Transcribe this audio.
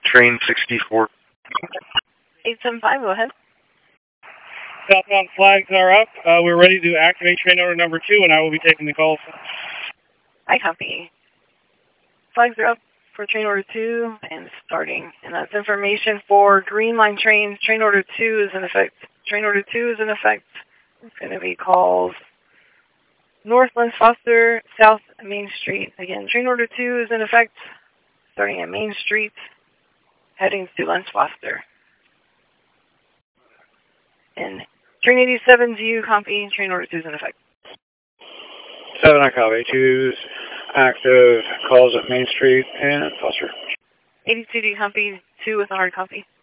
train 64. 875, go ahead. Southbound flags are up. We're ready to activate train order number 2, and I will be taking the calls. I copy. Flags are up for train order 2 and starting. And that's information for Green Line trains. Train order 2 is in effect. Train order 2 is in effect. It's going to be called North Lens Foster, South Main Street. Again, train order 2 is in effect, starting at Main Street, heading to Lens Foster. And train 87, do you copy? Train order 2 is in effect. 7, I copy. 2's active, calls at Main Street and Foster. 82, do you copy? 2 with a hard copy.